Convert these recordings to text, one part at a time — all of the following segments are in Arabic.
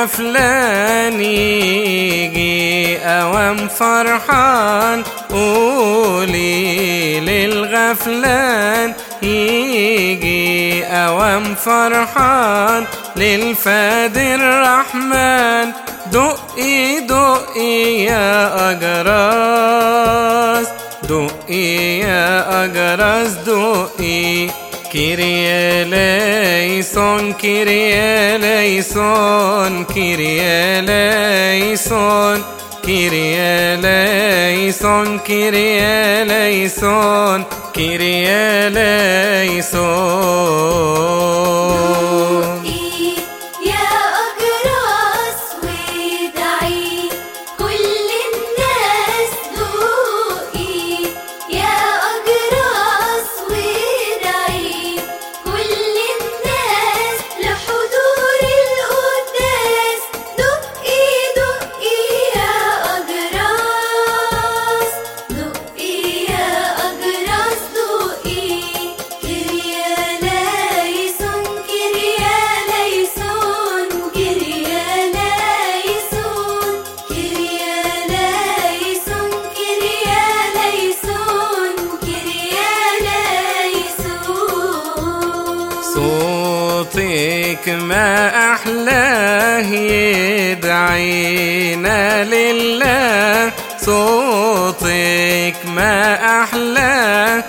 للغفلان يجي أوام فرحان. قولي للغفلان يجي أوام فرحان. للفادي الرحمن دقي دقي يا أجراس، دقي يا أجراس دقي. كيريا ليسون كيريا ليسون كيريا ليسون كيريا ليسون كيريا ليسون كيريا ليسون. صوتك ما أحلاه يدعينا لله، صوتك ما أحلاه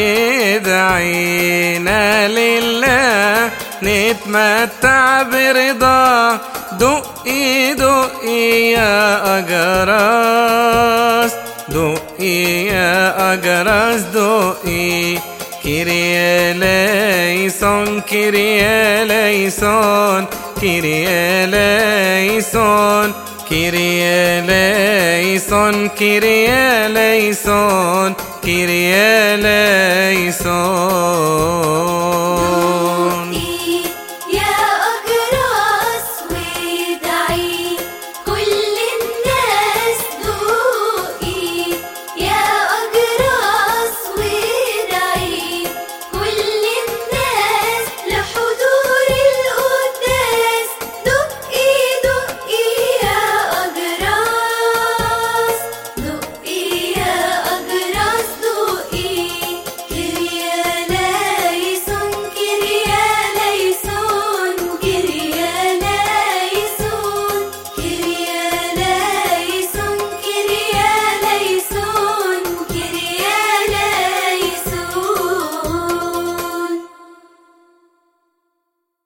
يدعينا لله. نتمتع برضاه دقي دقي يا أجراس، دقي يا أجراس دقي. كيريا ليسون كيريا ليسون كيريا ليسون كيريا ليسون كيريا ليسون كيريا ليسون.